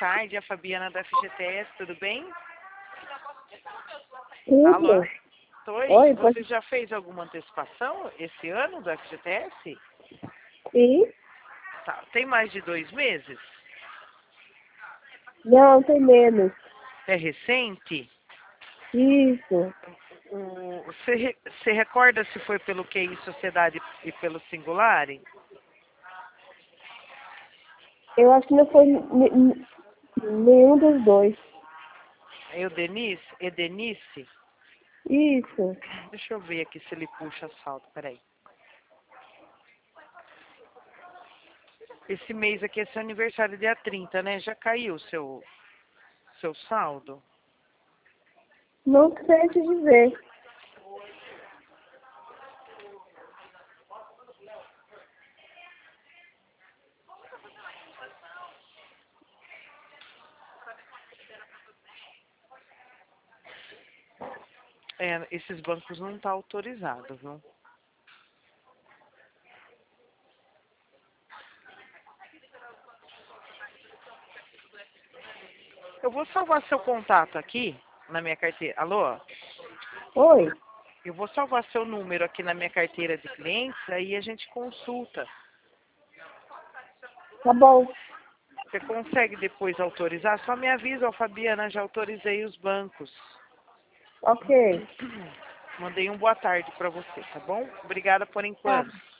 tarde, a Fabiana da FGTS, tudo bem? Alô? Tudo. Oi, Você já fez alguma antecipação esse ano do FGTS? Sim? Tá. Tem mais de 2 meses? Não, tem menos. É recente? Isso. Você recorda se foi pelo QI Sociedade e pelo Singulare? Eu acho que não foi nenhum dos dois. Edenice? Isso. Deixa eu ver aqui se ele puxa saldo, peraí. Esse mês aqui é seu aniversário, dia 30, né? Já caiu o seu saldo? Não sei te dizer. Esses bancos não estão autorizados, viu? Eu vou salvar seu contato aqui na minha carteira. Alô? Oi. Eu vou salvar seu número aqui na minha carteira de clientes, aí a gente consulta. Tá bom. Você consegue depois autorizar? Só me avisa, ó, Fabiana, já autorizei os bancos. Ok. Mandei boa tarde para você, tá bom? Obrigada por Tá. enquanto.